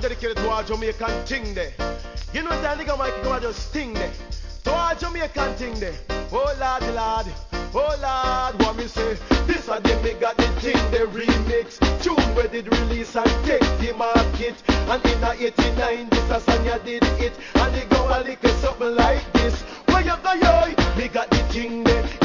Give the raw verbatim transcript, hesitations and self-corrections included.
dedicated to all Jamaican ting there. You know what I think I might go just sting there. To all Jamaican ting there. Oh lad, lad, oh lad, what me say? This a day me got the thing, the remix. Tune where did release and take the market. And in a eighty-nine, this a song you did it. And it go a little something like this. Where you go, yo? Me got the thing there.